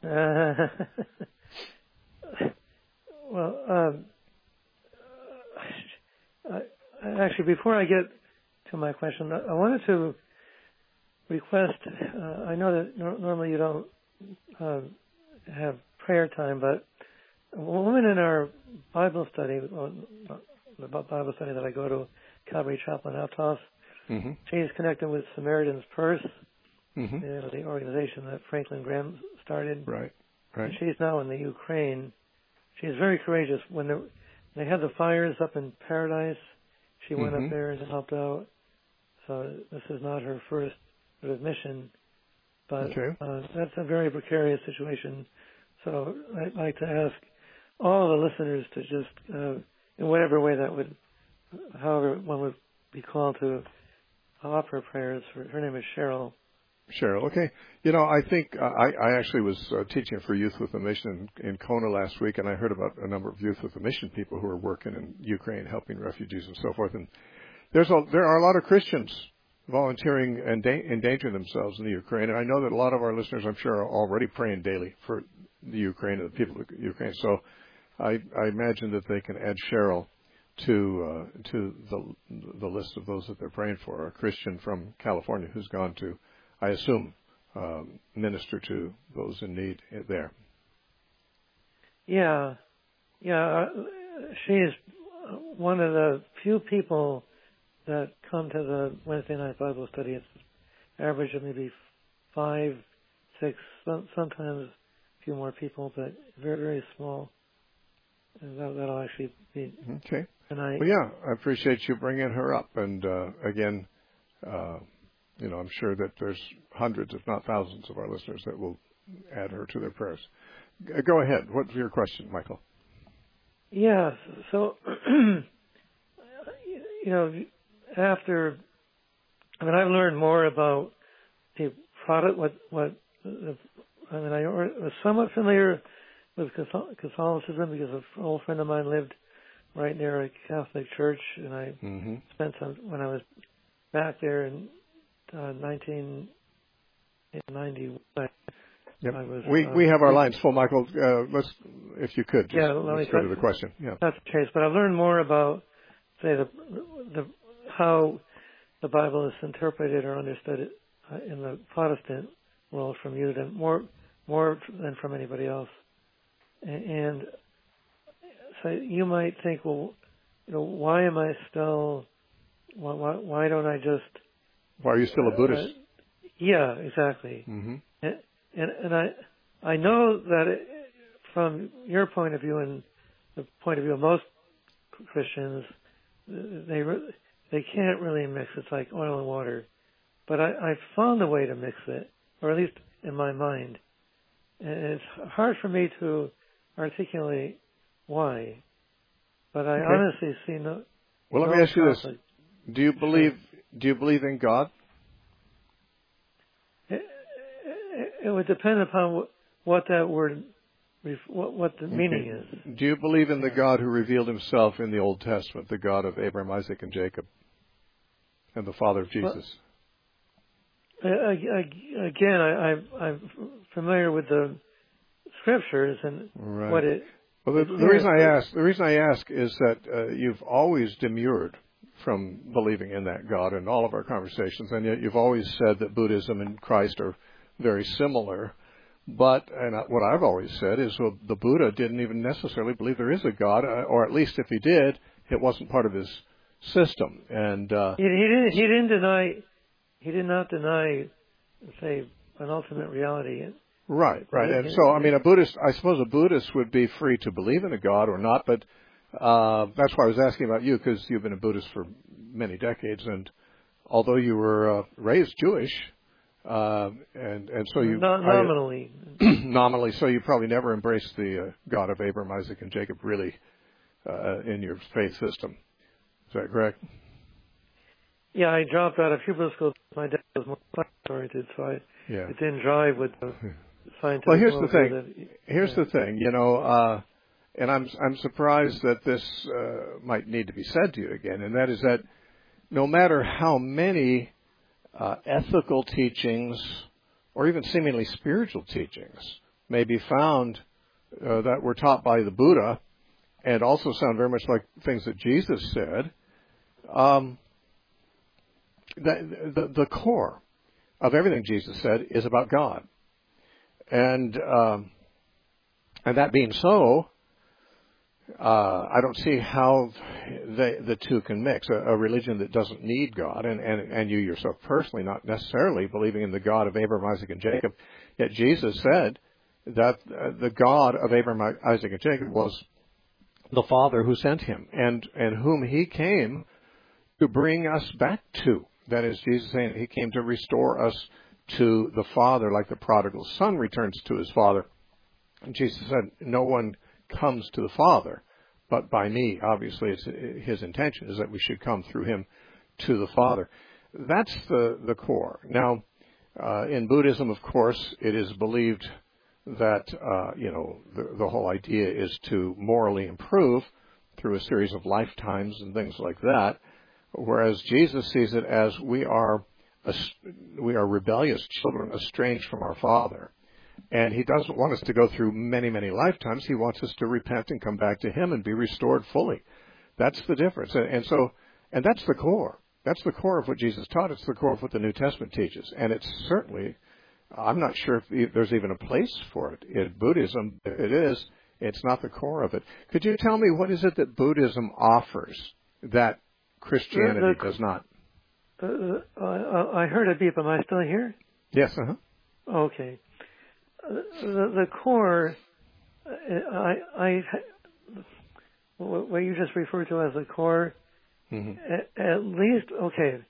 [SPEAKER 8] Actually, before I get to my question, I wanted to request, I know that normally you don't have prayer time, but a woman in our Bible study, the Bible study that I go to, Calvary Chapel in Aptos,
[SPEAKER 1] mm-hmm.
[SPEAKER 8] she's connected with Samaritan's Purse,
[SPEAKER 1] mm-hmm.
[SPEAKER 8] The organization that Franklin Graham started.
[SPEAKER 1] Right.
[SPEAKER 8] And she's now in the Ukraine. She's very courageous. When they had the fires up in Paradise, she went
[SPEAKER 1] mm-hmm.
[SPEAKER 8] up there and helped out. So this is not her first sort of mission, but that's a very precarious situation. So I'd like to ask all the listeners to just, in whatever way that would, however one would be called to offer prayers for. Her name is Cheryl.
[SPEAKER 1] Cheryl, okay. I think I actually was teaching for Youth with a Mission in Kona last week, and I heard about a number of Youth with a Mission people who are working in Ukraine, helping refugees and so forth. And there are a lot of Christians volunteering and endangering themselves in the Ukraine. And I know that a lot of our listeners, I'm sure, are already praying daily for the Ukraine and the people of Ukraine. So I imagine that they can add Cheryl to the list of those that they're praying for. A Christian from California who's gone to, I assume, minister to those in need there.
[SPEAKER 8] Yeah. She's one of the few people that come to the Wednesday night Bible study. It's average of maybe 5, 6, sometimes a few more people, but very, very small. And that'll actually be
[SPEAKER 1] okay.
[SPEAKER 8] tonight.
[SPEAKER 1] Well, yeah, I appreciate you bringing her up. And again, I'm sure that there's hundreds, if not thousands, of our listeners that will add her to their prayers. Go ahead. What's your question, Michael?
[SPEAKER 8] Yeah. So, I've learned more about the product. I was somewhat familiar with Catholicism because an old friend of mine lived right near a Catholic church, and I
[SPEAKER 1] mm-hmm.
[SPEAKER 8] spent some when I was back there in 1991.
[SPEAKER 1] Yep. We have our lines full, Michael. Let's, if you could, let's go to the question. Yeah.
[SPEAKER 8] That's the case. But I've learned more about, say, the how the Bible is interpreted or understood in the Protestant world from you than more than from anybody else. And so you might think, well, why am I still? Why don't I just?
[SPEAKER 1] Why are you still a Buddhist?
[SPEAKER 8] Yeah, exactly.
[SPEAKER 1] Mm-hmm.
[SPEAKER 8] And I know that from your point of view and the point of view of most Christians, they can't really mix. It's like oil and water. But I found a way to mix it, or at least in my mind. And it's hard for me to articulate why, but I honestly see no.
[SPEAKER 1] Well, let me ask you this: Do you believe in God?
[SPEAKER 8] It would depend upon what that word, what the meaning is.
[SPEAKER 1] Do you believe in the God who revealed Himself in the Old Testament, the God of Abraham, Isaac, and Jacob, and the Father of Jesus?
[SPEAKER 8] Again, I'm familiar with the scriptures and what it.
[SPEAKER 1] Well, the reason I ask is that you've always demurred from believing in that God in all of our conversations, and yet you've always said that Buddhism and Christ are very similar. But what I've always said is, well, the Buddha didn't even necessarily believe there is a God, or at least if he did, it wasn't part of his system. And
[SPEAKER 8] he did not deny, say, an ultimate reality.
[SPEAKER 1] Right. And so, I mean, I suppose a Buddhist would be free to believe in a God or not, but that's why I was asking about you, because you've been a Buddhist for many decades, and although you were raised Jewish, and so you
[SPEAKER 8] nominally,
[SPEAKER 1] nominally, so you probably never embraced the God of Abraham, Isaac, and Jacob really in your faith system. Is that correct?
[SPEAKER 8] Yeah, I dropped out of Hebrew school. My dad was more science-oriented, so it didn't drive with the scientific.
[SPEAKER 1] Well, here's the thing. Here's the thing. You know, and I'm surprised that this might need to be said to you again, and that is that no matter how many ethical teachings or even seemingly spiritual teachings may be found that were taught by the Buddha and also sound very much like things that Jesus said, the core of everything Jesus said is about God. And that being so, I don't see how the two can mix. A religion that doesn't need God, and you yourself personally not necessarily believing in the God of Abraham, Isaac, and Jacob, yet Jesus said that the God of Abraham, Isaac, and Jacob was the Father who sent him, and whom he came to bring us back to. That is, Jesus saying he came to restore us to the Father, like the prodigal son returns to his father. And Jesus said, no one comes to the Father but by me. Obviously, it's his intention is that we should come through him to the Father. That's the core. Now, in Buddhism, of course, it is believed that the whole idea is to morally improve through a series of lifetimes and things like that, whereas Jesus sees it as we are rebellious children estranged from our Father. And he doesn't want us to go through many, many lifetimes. He wants us to repent and come back to him and be restored fully. That's the difference. And that's the core. That's the core of what Jesus taught. It's the core of what the New Testament teaches. And it's certainly, I'm not sure if there's even a place for it in Buddhism. If it is, it's not the core of it. Could you tell me what is it that Buddhism offers that Christianity does not?
[SPEAKER 8] I heard a beep. Am I still here?
[SPEAKER 1] Yes.
[SPEAKER 8] Okay. The core, what you just referred to as the core, at least, okay.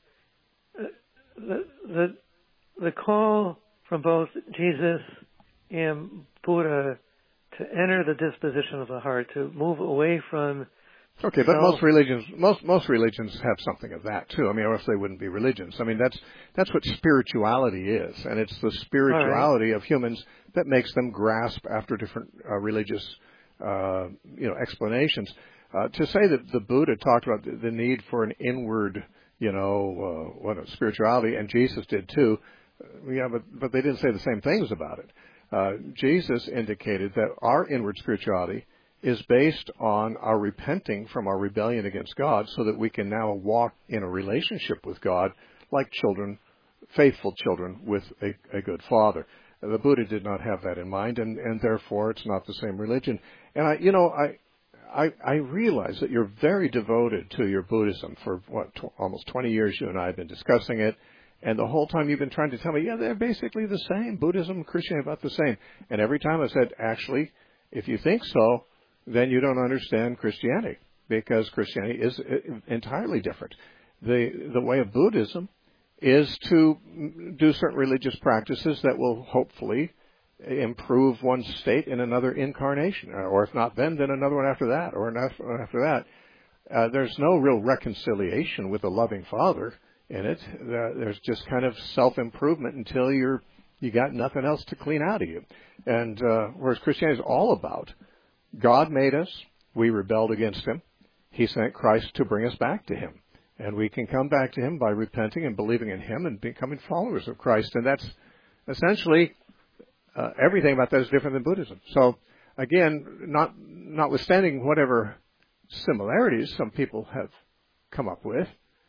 [SPEAKER 8] The call from both Jesus and Buddha to enter the disposition of the heart, to move away from.
[SPEAKER 1] Okay, but most religions have something of that too. I mean, or else they wouldn't be religions. I mean, that's what spirituality is, and it's the spirituality of humans that makes them grasp after different religious, explanations. To say that the Buddha talked about the need for an inward, spirituality, and Jesus did too. But they didn't say the same things about it. Jesus indicated that our inward spirituality is based on our repenting from our rebellion against God so that we can now walk in a relationship with God like children, faithful children with a good Father. The Buddha did not have that in mind, and therefore it's not the same religion. And I realize that you're very devoted to your Buddhism for, almost 20 years you and I have been discussing it, and the whole time you've been trying to tell me, they're basically the same. Buddhism and Christianity are about the same. And every time I said, actually, if you think so, then you don't understand Christianity, because Christianity is entirely different. The way of Buddhism is to do certain religious practices that will hopefully improve one's state in another incarnation, or if not then another one after that, or another after that. There's no real reconciliation with a loving Father in it. There's just kind of self-improvement until you got nothing else to clean out of you. And whereas Christianity is all about God made us, we rebelled against Him, He sent Christ to bring us back to Him. And we can come back to Him by repenting and believing in Him and becoming followers of Christ. And that's essentially everything about that is different than Buddhism. So, again, notwithstanding whatever similarities some people have come up with,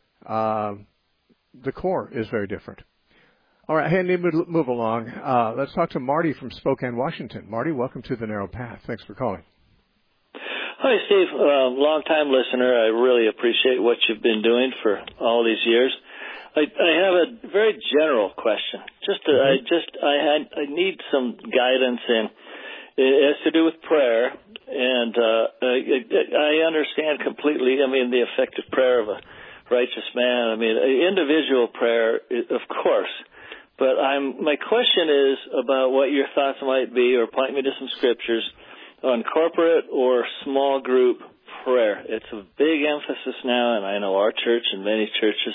[SPEAKER 1] the core is very different. All right, hey, I need to move along. Let's talk to Marty from Spokane, Washington. Marty, welcome to The Narrow Path. Thanks for calling.
[SPEAKER 9] Hi, Steve. Long-time listener. I really appreciate what you've been doing for all these years. I have a very general question. I need some guidance, and it has to do with prayer. And I understand completely. I mean, the effective prayer of a righteous man. I mean, individual prayer, of course. But my question is about what your thoughts might be, or point me to some scriptures on corporate or small group prayer. It's a big emphasis now, and I know our church and many churches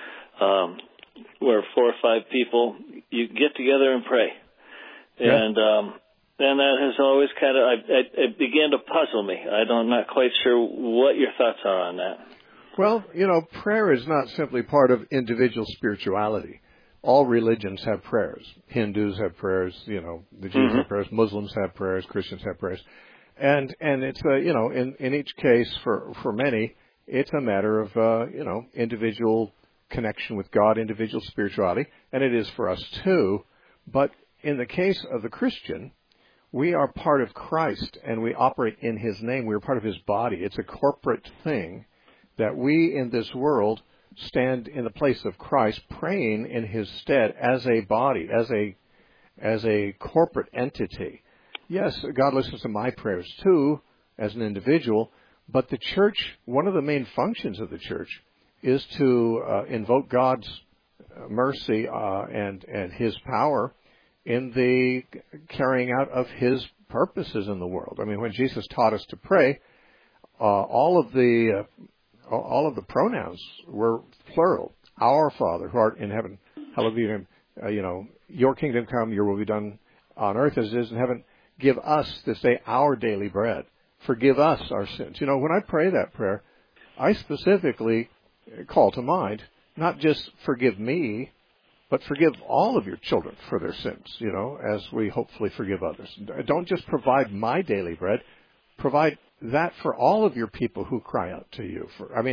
[SPEAKER 9] where 4 or 5 people, you get together and pray. Yeah. And that has always kind of, it began to puzzle me. I'm not quite sure what your thoughts are on that.
[SPEAKER 1] Well, prayer is not simply part of individual spirituality. All religions have prayers. Hindus have prayers, the Jews have prayers, Muslims have prayers, Christians have prayers. And it's, in each case for many, it's a matter of, individual connection with God, individual spirituality, and it is for us too. But in the case of the Christian, we are part of Christ and we operate in His name. We are part of His body. It's a corporate thing that we in this world stand in the place of Christ, praying in His stead as a body, as a corporate entity. Yes, God listens to my prayers too, as an individual, but the church, one of the main functions of the church is to invoke God's mercy and His power in the carrying out of His purposes in the world. I mean, when Jesus taught us to pray, all of the pronouns were plural. Our Father who art in heaven, hallowed be your name. Your kingdom come, your will be done on earth as it is in heaven. Give us this day our daily bread. Forgive us our sins. When I pray that prayer, I specifically call to mind not just forgive me, but forgive all of your children for their sins, as we hopefully forgive others. Don't just provide my daily bread. Provide that for all of your people who cry out to you.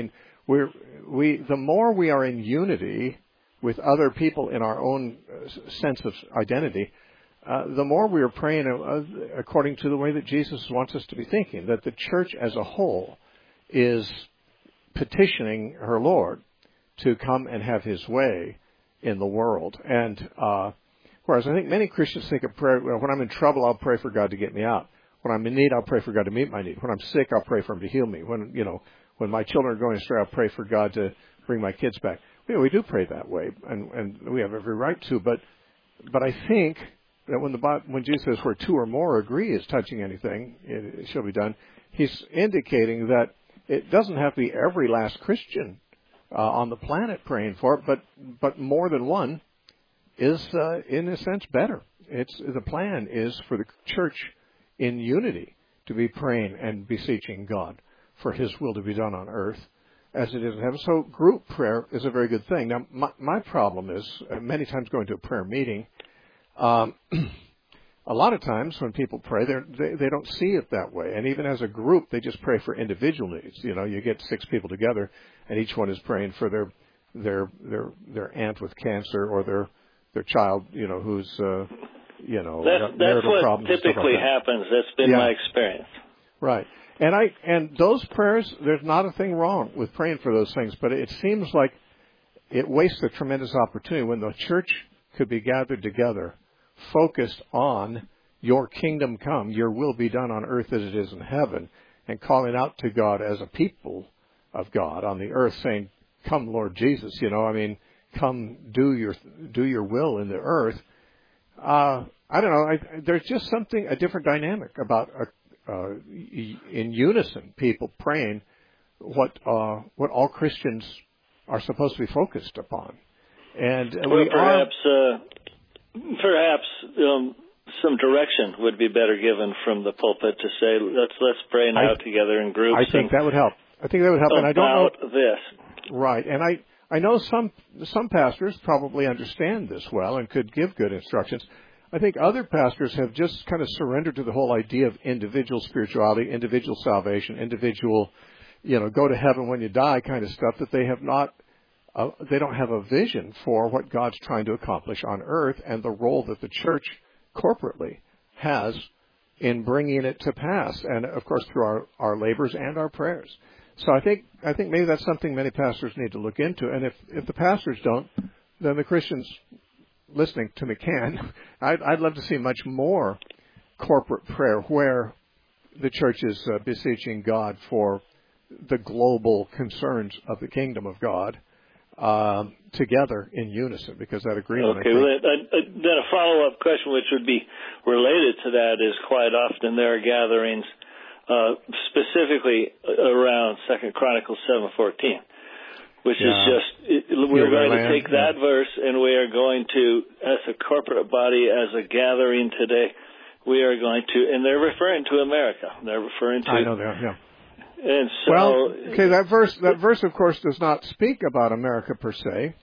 [SPEAKER 1] The more we are in unity with other people in our own sense of identity, the more we are praying according to the way that Jesus wants us to be thinking, that the church as a whole is petitioning her Lord to come and have His way in the world. And whereas I think many Christians think of prayer, when I'm in trouble, I'll pray for God to get me out. When I'm in need, I'll pray for God to meet my need. When I'm sick, I'll pray for Him to heal me. When my children are going astray, I'll pray for God to bring my kids back. We do pray that way, and we have every right to. But I think that when Jesus says where 2 or more agree is touching anything, it shall be done, He's indicating that it doesn't have to be every last Christian on the planet praying for it, but more than one is, in a sense, better. The plan is for the church in unity to be praying and beseeching God for His will to be done on earth as it is in heaven. So group prayer is a very good thing. Now, my problem is many times going to a prayer meeting, a lot of times when people pray, they don't see it that way. And even as a group, they just pray for individual needs. You get 6 people together, and each one is praying for their aunt with cancer or their child, who's
[SPEAKER 9] that's what typically happens. That's been my experience.
[SPEAKER 1] Right. And those prayers, there's not a thing wrong with praying for those things, but it seems like it wastes a tremendous opportunity when the church could be gathered together, focused on your kingdom come, your will be done on earth as it is in heaven, and calling out to God as a people of God on the earth, saying, "Come, Lord Jesus," come do your will in the earth. I I don't know. There's just a different dynamic about in unison, people praying what all Christians are supposed to be focused upon, and
[SPEAKER 9] perhaps some direction would be better given from the pulpit to say, let's pray now together in groups.
[SPEAKER 1] I think that would help. And I don't know
[SPEAKER 9] this.
[SPEAKER 1] Right, and I know some pastors probably understand this well and could give good instructions. I think other pastors have just kind of surrendered to the whole idea of individual spirituality, individual salvation, individual, go to heaven when you die kind of stuff, that they have not, they don't have a vision for what God's trying to accomplish on earth and the role that the church corporately has in bringing it to pass, and of course through our labors and our prayers. So I think maybe that's something many pastors need to look into, and if the pastors don't, then the Christians listening to me can. I'd love to see much more corporate prayer where the church is beseeching God for the global concerns of the kingdom of God together in unison, because that agreement.
[SPEAKER 9] Okay, then a follow-up question which would be related to that is quite often there are gatherings specifically around 2 Chronicles 7:14, which is just, we're going to take that verse and we are going to, as a corporate body, as a gathering today, we are going to, and they're referring to America. They're referring to...
[SPEAKER 1] I know they are, yeah.
[SPEAKER 9] And so,
[SPEAKER 1] that verse, of course, does not speak about America per se.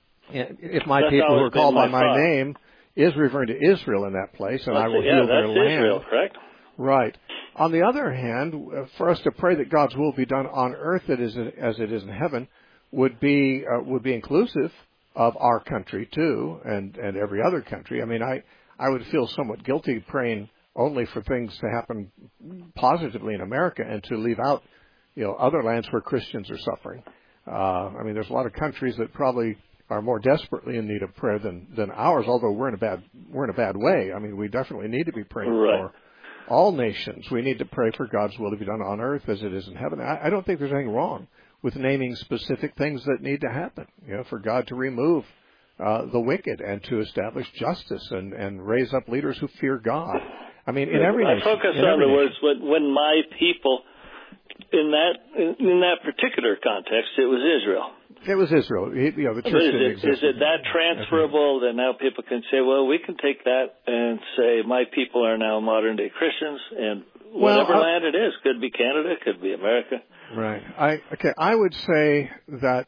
[SPEAKER 1] If my people who are called by my name is referring to Israel in that place, and I will heal their land.
[SPEAKER 9] Israel, correct?
[SPEAKER 1] Right. On the other hand, for us to pray that God's will be done on earth as it is in heaven would be inclusive of our country too, and every other country. I mean, I would feel somewhat guilty praying only for things to happen positively in America and to leave out, other lands where Christians are suffering. I mean, there's a lot of countries that probably are more desperately in need of prayer than ours, although we're in a bad way. I mean, we definitely need to be praying for all nations. We need to pray for God's will to be done on earth as it is in heaven. I don't think there's anything wrong with naming specific things that need to happen, for God to remove the wicked and to establish justice and raise up leaders who fear God. I mean, in every nation.
[SPEAKER 9] I focus on the words when my people, in that particular context, it was Israel.
[SPEAKER 1] It was Israel. The church didn't exist.
[SPEAKER 9] Is it that transferable that now people can say, well, we can take that and say my people are now modern-day Christians, and whatever land it is, could be Canada, could be America.
[SPEAKER 1] Right. I would say that,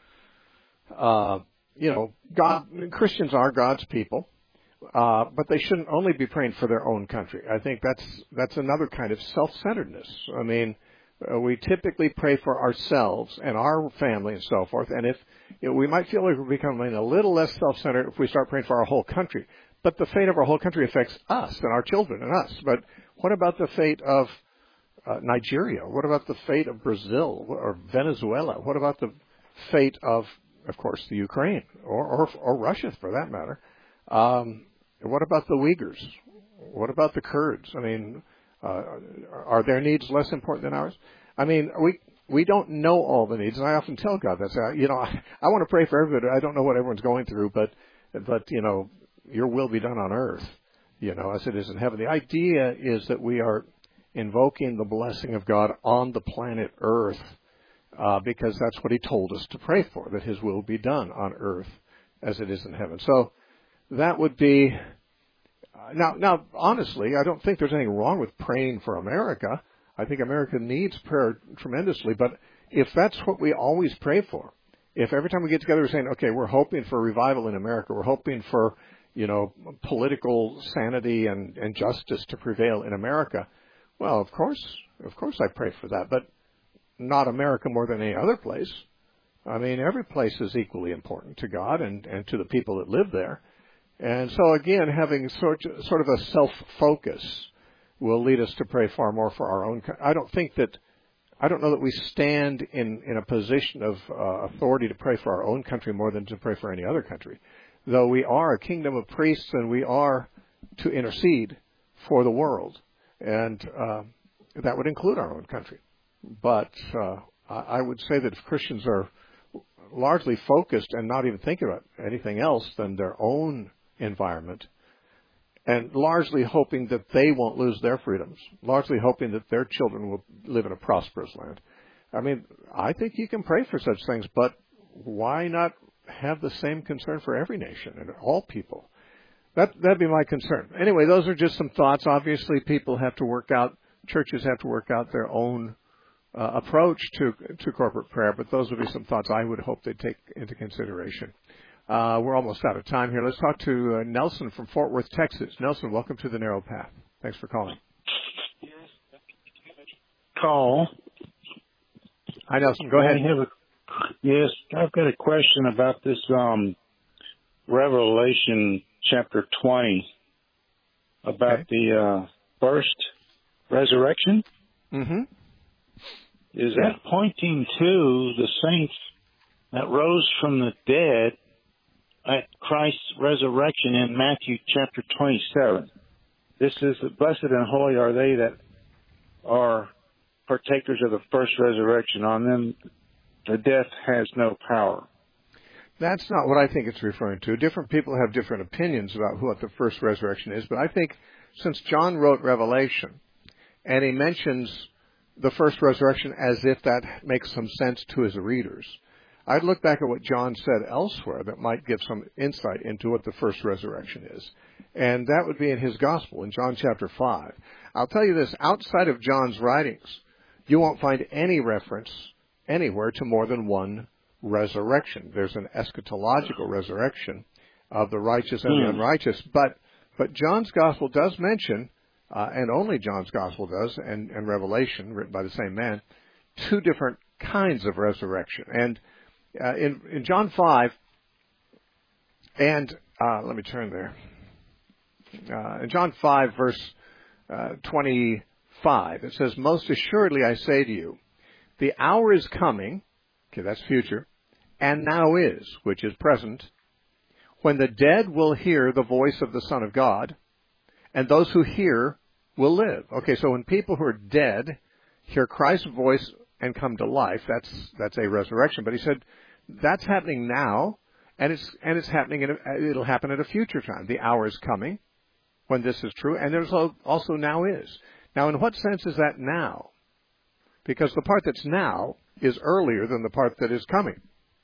[SPEAKER 1] Christians are God's people. But they shouldn't only be praying for their own country. I think that's another kind of self-centeredness. I mean, we typically pray for ourselves and our family and so forth. And if we might feel like we're becoming a little less self-centered if we start praying for our whole country. But the fate of our whole country affects us and our children and us. But what about the fate of Nigeria? What about the fate of Brazil or Venezuela? What about the fate of course, the Ukraine or Russia, for that matter? What about the Uyghurs? What about the Kurds? I mean, are their needs less important than ours? I mean, we don't know all the needs, and I often tell God that. I want to pray for everybody. I don't know what everyone's going through, but your will be done on earth, as it is in heaven. The idea is that we are invoking the blessing of God on the planet Earth, because that's what He told us to pray for, that His will be done on earth as it is in heaven. So that would be, now, honestly, I don't think there's anything wrong with praying for America. I think America needs prayer tremendously, but if that's what we always pray for, if every time we get together we're saying, okay, we're hoping for revival in America, we're hoping for, political sanity and justice to prevail in America, well, of course I pray for that, but not America more than any other place. I mean, every place is equally important to God and to the people that live there. And so again, having sort of a self-focus will lead us to pray far more for our own. I don't know that we stand in a position of authority to pray for our own country more than to pray for any other country. Though we are a kingdom of priests and we are to intercede for the world. And that would include our own country. But I would say that if Christians are largely focused and not even thinking about anything else than their own environment and largely hoping that they won't lose their freedoms, largely hoping that their children will live in a prosperous land. I mean, I think you can pray for such things, but why not have the same concern for every nation and all people? That'd be my concern. Anyway, those are just some thoughts. Obviously, churches have to work out their own approach to corporate prayer, but those would be some thoughts I would hope they'd take into consideration. We're almost out of time here. Let's talk to Nelson from Fort Worth, Texas. Nelson, welcome to the Narrow Path. Thanks for calling.
[SPEAKER 10] Call.
[SPEAKER 1] Hi, Nelson. Go ahead.
[SPEAKER 10] Yes, I've got a question about this Revelation chapter 20 about the first resurrection.
[SPEAKER 1] Mm-hmm.
[SPEAKER 10] Is that pointing to the saints that rose from the dead at Christ's resurrection in Matthew chapter 27? This is, blessed and holy are they that are partakers of the first resurrection. On them the death has no power.
[SPEAKER 1] That's not what I think it's referring to. Different people have different opinions about what the first resurrection is, but I think since John wrote Revelation, and he mentions the first resurrection as if that makes some sense to his readers, I'd look back at what John said elsewhere that might give some insight into what the first resurrection is. And that would be in his gospel, in John chapter 5. I'll tell you this, outside of John's writings, you won't find any reference anywhere to more than one resurrection. There's an eschatological resurrection of the righteous and the unrighteous, but John's gospel does mention, and only John's gospel does, and Revelation, written by the same man, two different kinds of resurrection. And in John 5, and let me turn there. In John 5, verse 25, it says, "Most assuredly I say to you, the hour is coming," okay, that's future, "and now is," which is present, "when the dead will hear the voice of the Son of God, and those who hear will live." Okay, so when people who are dead hear Christ's voice and come to life, that's a resurrection. But he said that's happening now, and it's happening. It'll happen at a future time. The hour is coming when this is true, and there's also now is. Now, in what sense is that now? Because the part that's now is earlier than the part that is coming.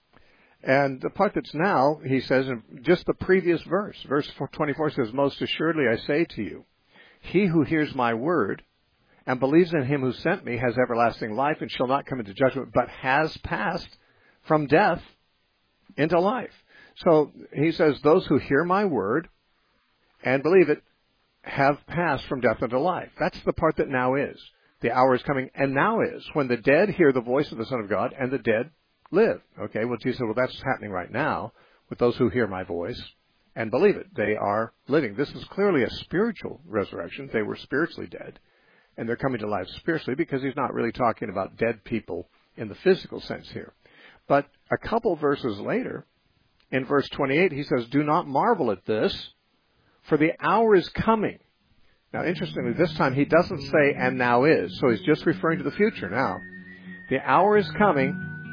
[SPEAKER 1] And the part that's now, he says in just the previous verse 24 says, "Most assuredly I say to you, he who hears my word and believes in him who sent me has everlasting life and shall not come into judgment, but has passed from death into life." So he says, those who hear my word and believe it have passed from death into life. That's the part that now is. The hour is coming, and now is, when the dead hear the voice of the Son of God and the dead live. Okay, well, Jesus said, well, that's happening right now with those who hear my voice and believe it. They are living. This is clearly a spiritual resurrection. They were spiritually dead, and they're coming to life spiritually, because he's not really talking about dead people in the physical sense here. But a couple verses later, in verse 28, he says, "Do not marvel at this, for the hour is coming." Now, interestingly, this time he doesn't say, "and now is," so he's just referring to the future now. "The hour is coming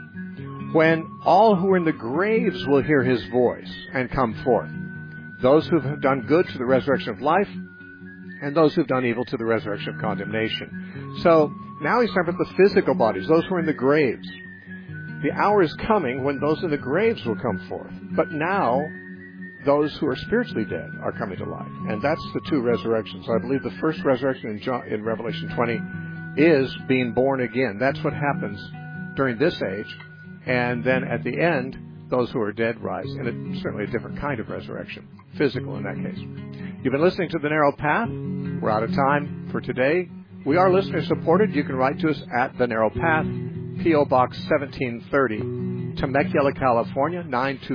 [SPEAKER 1] when all who are in the graves will hear his voice and come forth. Those who have done good to the resurrection of life, and those who have done evil to the resurrection of condemnation." So now he's talking about the physical bodies, those who are in the graves. The hour is coming when those in the graves will come forth. But now, those who are spiritually dead are coming to life. And that's the two resurrections. So I believe the first resurrection in Revelation 20 is being born again. That's what happens during this age. And then at the end, those who are dead rise. And it's certainly a different kind of resurrection, physical in that case. You've been listening to The Narrow Path. We're out of time for today. We are listener supported. You can write to us at The Narrow Path, P.O. Box 1730, Temecula, California,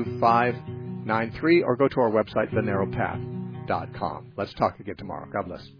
[SPEAKER 1] 92593, or go to our website, thenarrowpath.com. Let's talk again tomorrow. God bless.